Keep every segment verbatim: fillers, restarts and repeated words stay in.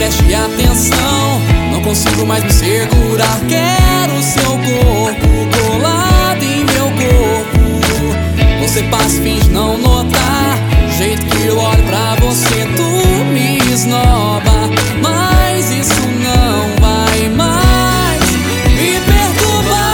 preste atenção, não consigo mais me segurar. Quero seu corpo colado em meu corpo. Você passa e finge não notar, do jeito que eu olho pra você tu me esnoba. Mas isso não vai mais me perturbar.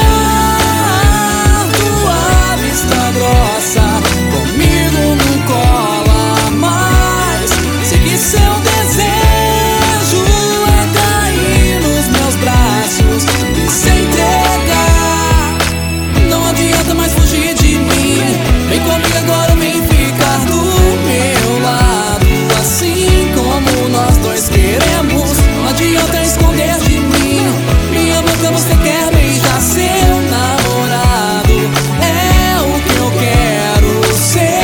Tua vista grossa comigo não cola mais. Sei que seu desejo é cair nos meus braços e se entregar. Não adianta mais fugir de mim, vem comigo agora, vem ficar do meu lado, assim como nós dois queremos. Não adianta esconder de mim, minha boca você quer beijar seu namorado. É o que eu quero ser.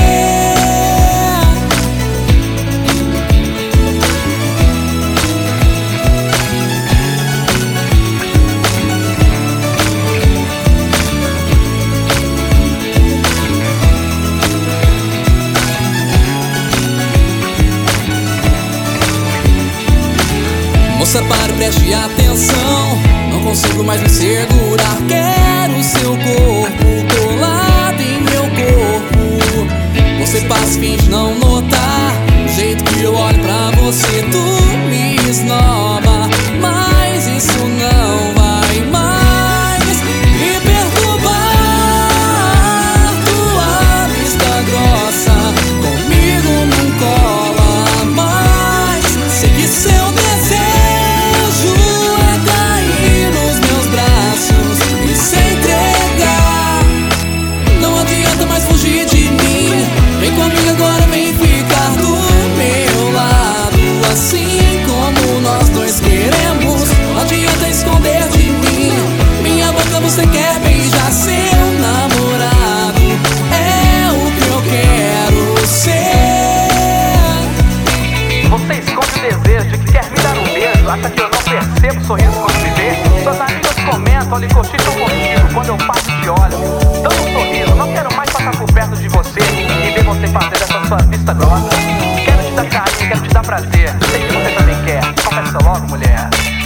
Moça, pare, preste atenção, não consigo mais me segurar. Quero seu corpo colado em meu corpo. Você passa e finge não notar, do jeito que eu olho pra você tu me esnoba. Mas isso não vai mais me perturbar. Tua vista grossa comigo não cola mais. Sei que seu desejo comigo agora, vem ficar do meu lado, assim como nós dois queremos. Não adianta esconder de mim, minha boca você quer beijar seu namorado. É o que eu quero ser. Você esconde o desejo de que quer me dar um beijo, acha que eu não percebo o sorriso quando me vê. Suas amigas comentam, lhe cochicham comigo quando eu passo e te olho, dando um sorriso. Não quero mais passar por perto de você e ver você fazer essa sua vista grossa. Quero te dar carinho, quero te dar prazer. Sei que você também quer, confessa logo, mulher.